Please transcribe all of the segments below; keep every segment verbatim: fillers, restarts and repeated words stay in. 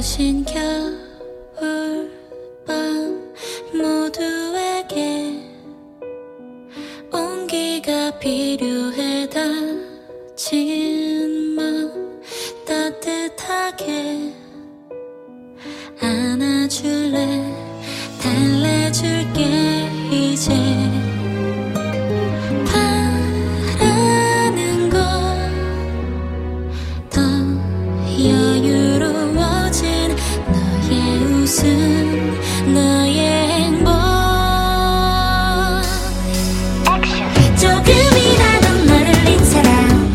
부신 겨울밤 모두에게 온기가 필요해. 다친 맘 따뜻하게 안아줄래. 달래줄게. 이제 바라는 건 더 여유로워진 너의 웃음, 너의 행복. 조금이라도 너를 린 사람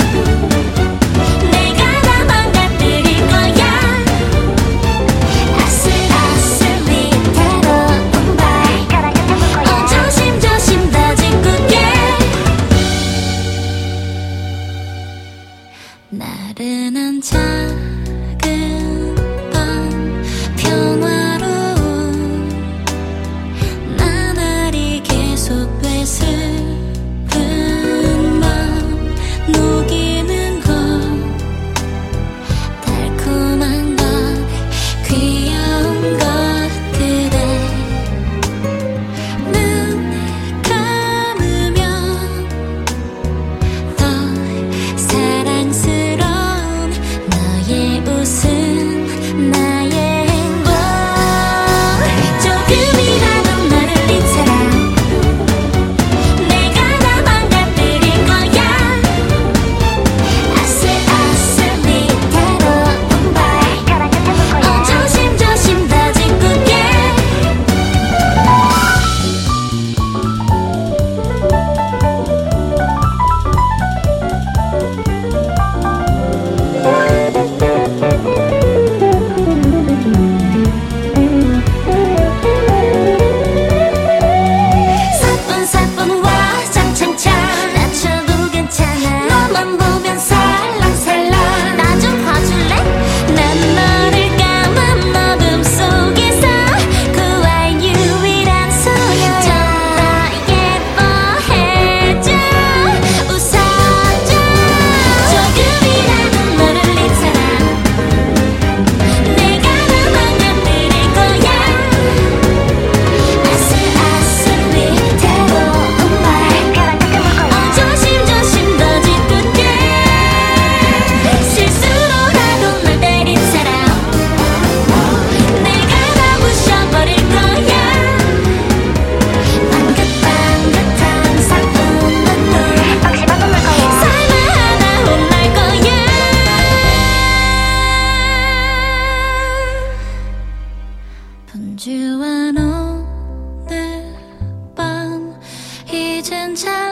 내가 다 망가뜨릴 거야. 아슬아슬 위태로운 발 어, 조심조심 더 짓궂게. 나른한 작은 밤 평화로운 나날이 계속돼. 슬픈 맘 녹이는 건 달콤한 것 귀여운 것 그대. 눈 감으면 더 사랑스러운 너의 웃음, 나의 행복. 조금이라도 너를 린 사람 내가 다 망가뜨릴 거야. 아슬아슬 위태로운 발 어, 조심조심 더 짓궂게. 사뿐사뿐 와장창창 낮춰도 괜찮아. 너만 보면 살랑살랑. 나 좀 봐줄래? 난 너를 까만 어둠 속에서 구할 유일한 소녀. 좀 더 예뻐해줘. 웃어줘. 조금이라도 너를 린 사람 내가 다 망가뜨릴 거야. 아슬아슬 위태로운 발 어, 조심조심 더 짓궂게. 실수로라도 널 때린 사람 내가 다 부셔버릴 거야. 방긋방긋한 사뿐 눈물 살마하다 혼날 거야. 분주한 오늘 밤 이젠 잘